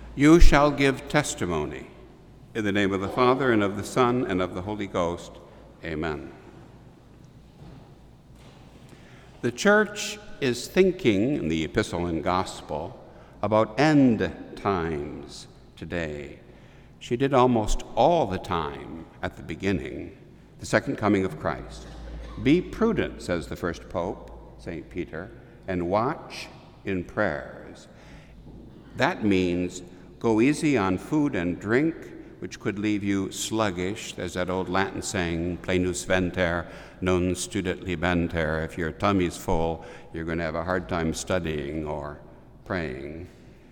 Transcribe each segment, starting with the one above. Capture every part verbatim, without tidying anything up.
You shall give testimony. In the name of the Father, and of the Son, and of the Holy Ghost. Amen. The Church is thinking in the Epistle and Gospel about end times today. She did almost all the time at the beginning, the second coming of Christ. Be prudent, says the first Pope, Saint Peter, and watch in prayers. That means go easy on food and drink, which could leave you sluggish. There's that old Latin saying, plenus venter, non studet libenter. If your tummy's full, you're going to have a hard time studying or praying.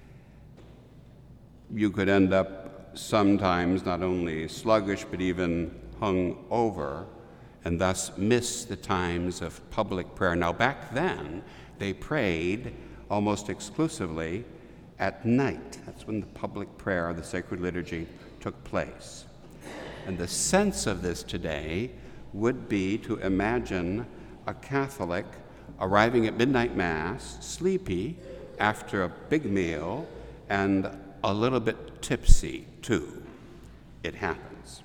You could end up sometimes not only sluggish, but even hung over, and thus miss the times of public prayer. Now, back then, they prayed almost exclusively at night. That's when the public prayer, the sacred liturgy, took place. And the sense of this today would be to imagine a Catholic arriving at midnight Mass, sleepy after a big meal, and a little bit tipsy, too. It happens.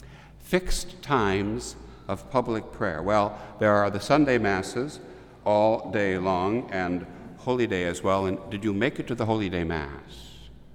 Fixed times of public prayer. Well, there are the Sunday Masses all day long, and Holy Day as well. And did you make it to the Holy Day Mass?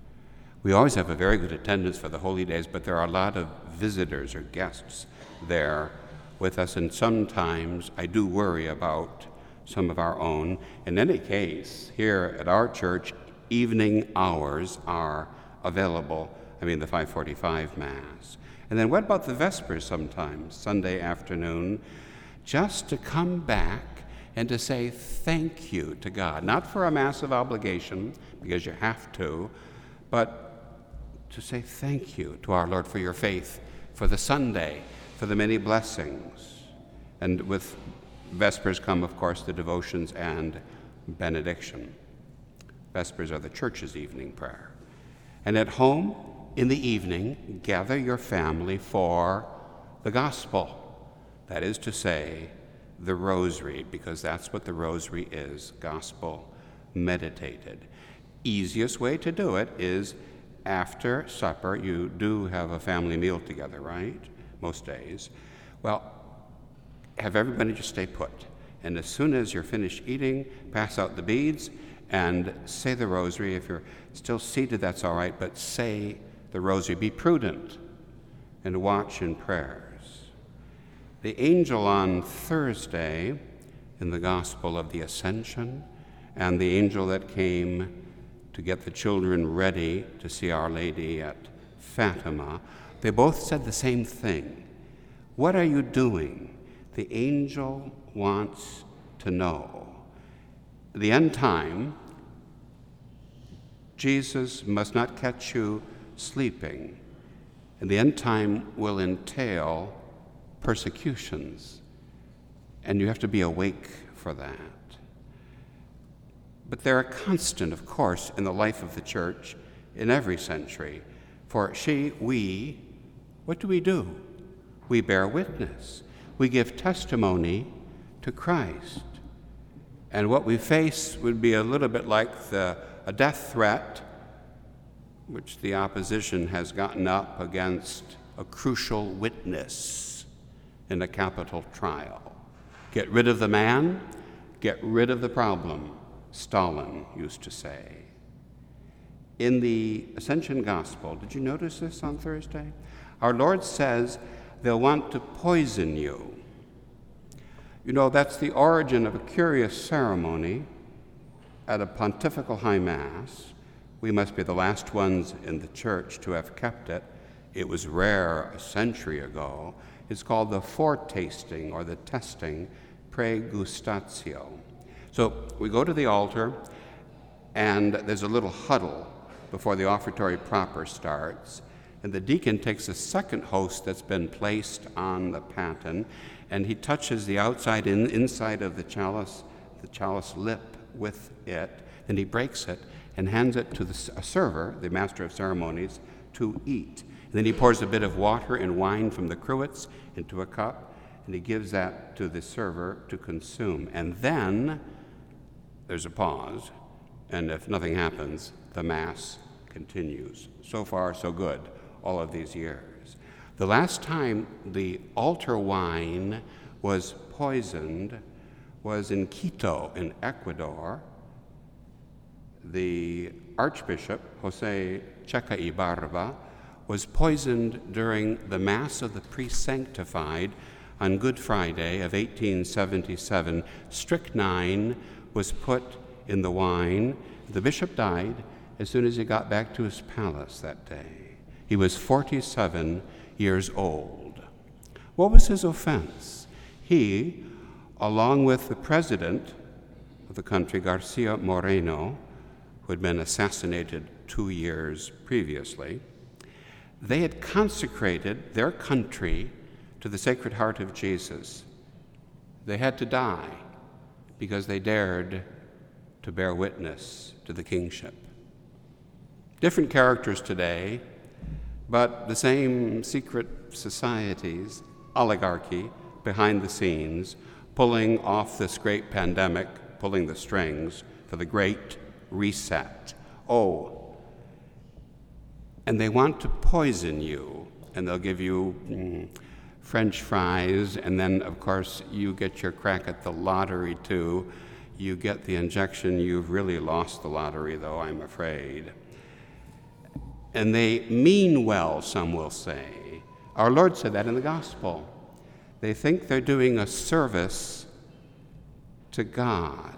We always have a very good attendance for the Holy Days, but there are a lot of visitors or guests there with us, and sometimes I do worry about some of our own. In any case, here at our church, evening hours are available. I mean, the five forty-five Mass. And then what about the Vespers sometimes, Sunday afternoon, just to come back and to say thank you to God, not for a massive obligation, because you have to, but to say thank you to our Lord for your faith, for the Sunday, for the many blessings. And with Vespers come, of course, the devotions and benediction. Vespers are the church's evening prayer. And at home, in the evening, gather your family for the gospel. That is to say, the rosary, because that's what the rosary is, gospel meditated. Easiest way to do it is after supper. You do have a family meal together, right? Most days. Well, have everybody just stay put. And as soon as you're finished eating, pass out the beads and say the rosary. If you're still seated, that's all right, but say the rosary. Be prudent and watch in prayers. The angel on Thursday in the Gospel of the Ascension, and the angel that came to get the children ready to see Our Lady at Fatima, they both said the same thing. What are you doing? The angel wants to know. The end time, Jesus must not catch you sleeping. And the end time will entail persecutions, and you have to be awake for that. But they're a constant, of course, in the life of the church in every century. For she, we, what do we do? We bear witness. We give testimony to Christ. And what we face would be a little bit like the, a death threat which the opposition has gotten up against a crucial witness in a capital trial. Get rid of the man, get rid of the problem, Stalin used to say. In the Ascension Gospel, did you notice this on Thursday? Our Lord says they'll want to poison you. You know, that's the origin of a curious ceremony at a pontifical high mass. We must be the last ones in the church to have kept it. It was rare a century ago. It's called the foretasting or the testing, pregustatio. So we go to the altar, and there's a little huddle before the offertory proper starts, and the deacon takes a second host that's been placed on the paten, and he touches the outside in, inside of the chalice, the chalice lip with it, and he breaks it and hands it to the a server, the master of ceremonies, to eat. And then he pours a bit of water and wine from the cruets into a cup, and he gives that to the server to consume. And then there's a pause, and if nothing happens, the Mass continues. So far, so good, all of these years. The last time the altar wine was poisoned was in Quito, in Ecuador. The Archbishop, Jose Checa Ibarra, was poisoned during the Mass of the Pre-Sanctified on Good Friday of eighteen seventy-seven. Strychnine was put in the wine. The bishop died as soon as he got back to his palace that day. He was forty-seven years old. What was his offense? He, along with the president of the country, Garcia Moreno, who had been assassinated two years previously, they had consecrated their country to the Sacred Heart of Jesus. They had to die because they dared to bear witness to the kingship. Different characters today, but the same secret societies, oligarchy behind the scenes, pulling off this great pandemic, pulling the strings for the Great Reset. Oh, and they want to poison you, and they'll give you mm, French fries, and then, of course, you get your crack at the lottery, too. You get the injection. You've really lost the lottery, though, I'm afraid. And they mean well, some will say. Our Lord said that in the gospel. They think they're doing a service to God.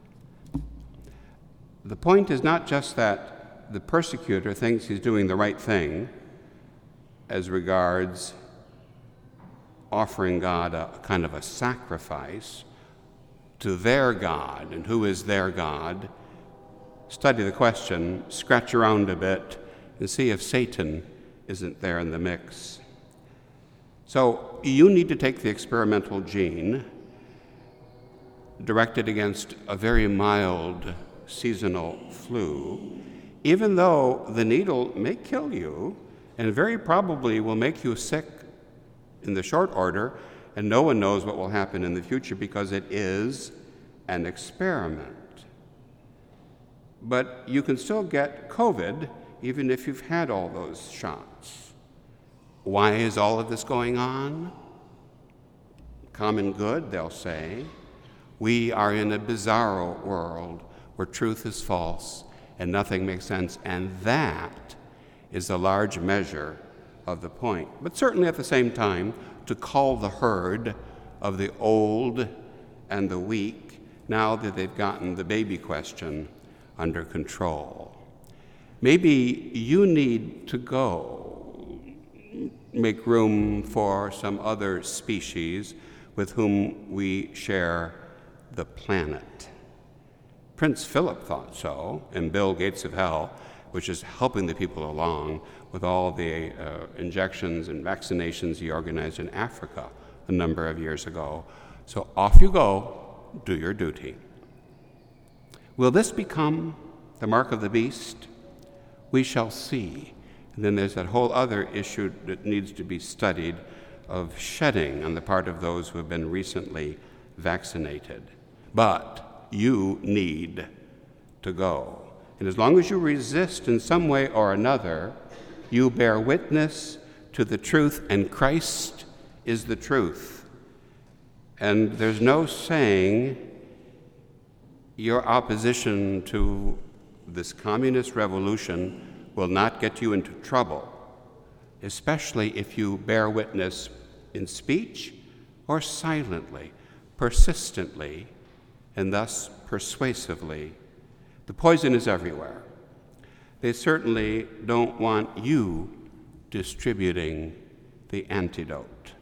The point is not just that the persecutor thinks he's doing the right thing as regards offering God a kind of a sacrifice to their God. And who is their God? Study the question, scratch around a bit, and see if Satan isn't there in the mix. So you need to take the experimental gene directed against a very mild seasonal flu, even though the needle may kill you and very probably will make you sick in the short order, and no one knows what will happen in the future because it is an experiment. But you can still get COVID even if you've had all those shots. Why is all of this going on? Common good, they'll say. We are in a bizarro world where truth is false and nothing makes sense, and that is a large measure of the point. But certainly at the same time, to call the herd of the old and the weak, now that they've gotten the baby question under control. Maybe you need to go make room for some other species with whom we share the planet. Prince Philip thought so, and Bill Gates of Hell, which is helping the people along with all the uh, injections and vaccinations he organized in Africa a number of years ago. So off you go, do your duty. Will this become the mark of the beast? We shall see. And then there's that whole other issue that needs to be studied of shedding on the part of those who have been recently vaccinated. But you need to go. And as long as you resist in some way or another, you bear witness to the truth, and Christ is the truth. And there's no saying your opposition to this communist revolution will not get you into trouble, especially if you bear witness in speech or silently, persistently, and thus persuasively. The poison is everywhere. They certainly don't want you distributing the antidote.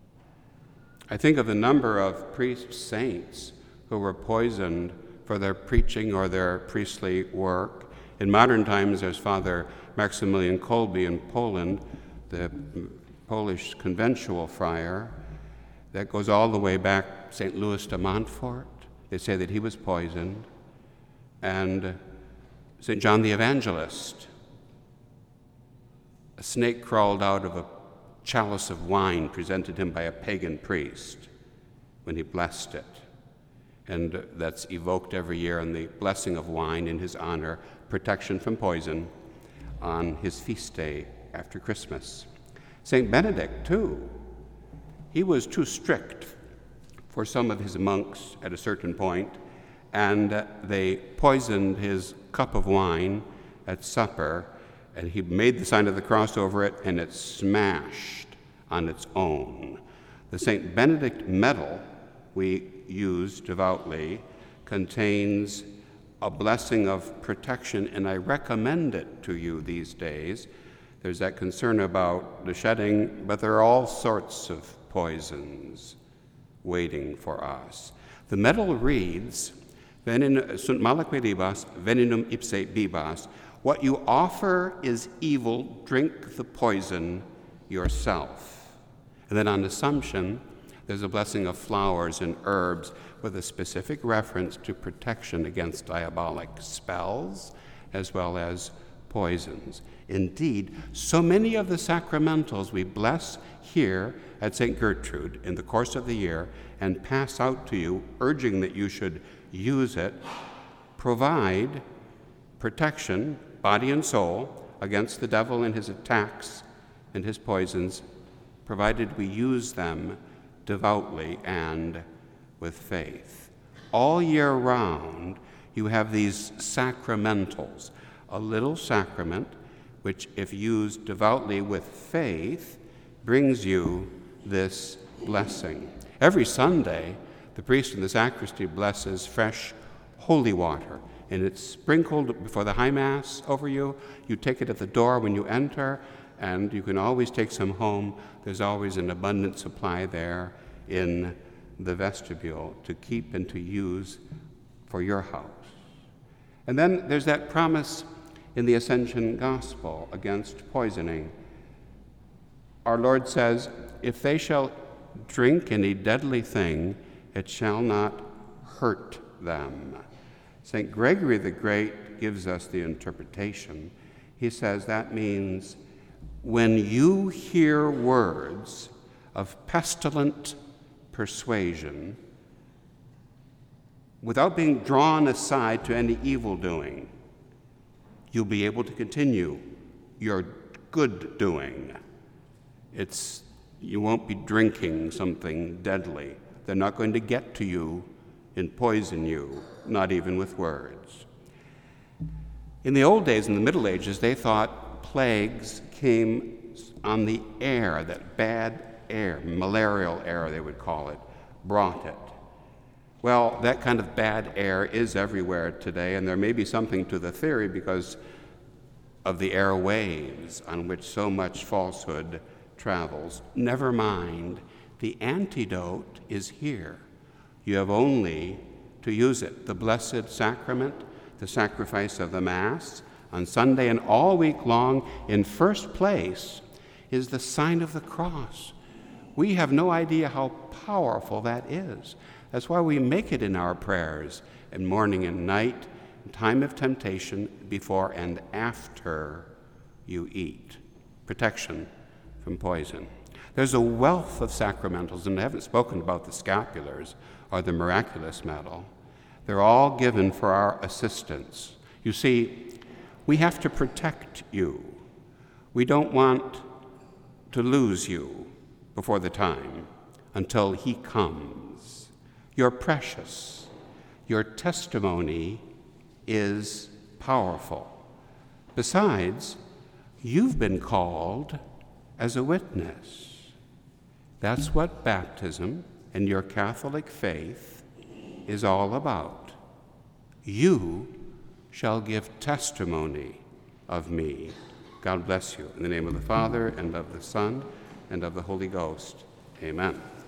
I think of the number of priest saints who were poisoned for their preaching or their priestly work. In modern times, there's Father Maximilian Kolbe in Poland, the Polish conventual friar. That goes all the way back, Saint Louis de Montfort. They say that he was poisoned. And Saint John the Evangelist, a snake crawled out of a chalice of wine presented him by a pagan priest when he blessed it. And that's evoked every year in the blessing of wine in his honor, protection from poison. on his feast day after Christmas. Saint Benedict, too, he was too strict for some of his monks at a certain point, and uh, they poisoned his cup of wine at supper, and he made the sign of the cross over it, and it smashed on its own. The Saint Benedict medal we use devoutly contains a blessing of protection, and I recommend it to you these days. There's that concern about the shedding, but there are all sorts of poisons waiting for us. The medal reads, Venin, sunt malaque libas, veninum ipse bibas. What you offer is evil, drink the poison yourself. And then on Assumption, there's a blessing of flowers and herbs with a specific reference to protection against diabolic spells as well as poisons. Indeed, so many of the sacramentals we bless here at Saint Gertrude in the course of the year and pass out to you, urging that you should use it, provide protection, body and soul, against the devil and his attacks and his poisons, provided we use them devoutly and with faith. All year round, you have these sacramentals, a little sacrament which, if used devoutly with faith, brings you this blessing. Every Sunday, the priest in the sacristy blesses fresh holy water, and it's sprinkled before the High Mass over you. You take it at the door when you enter, and you can always take some home. There's always an abundant supply there in the vestibule to keep and to use for your house. And then there's that promise in the Ascension Gospel against poisoning. Our Lord says, if they shall drink any deadly thing, it shall not hurt them. Saint Gregory the Great gives us the interpretation. He says that means when you hear words of pestilent persuasion, without being drawn aside to any evil doing, you'll be able to continue your good doing. It's, you won't be drinking something deadly. They're not going to get to you and poison you, not even with words. In the old days, in the Middle Ages, they thought plagues came on the air, that bad air, malarial air they would call it, brought it. Well, that kind of bad air is everywhere today, and there may be something to the theory because of the airwaves on which so much falsehood travels. Never mind, the antidote is here. You have only to use it. The Blessed Sacrament, the sacrifice of the Mass, on Sunday and all week long, in first place, is the sign of the cross. We have no idea how powerful that is. That's why we make it in our prayers, in morning and night, in time of temptation, before and after you eat. Protection from poison. There's a wealth of sacramentals, and I haven't spoken about the scapulars or the miraculous medal. They're all given for our assistance. You see, we have to protect you. We don't want to lose you before the time until he comes. You're precious. Your testimony is powerful. Besides, you've been called as a witness. That's what baptism and your Catholic faith is all about. You shall give testimony of me. God bless you. In the name of the Father, and of the Son, and of the Holy Ghost. Amen.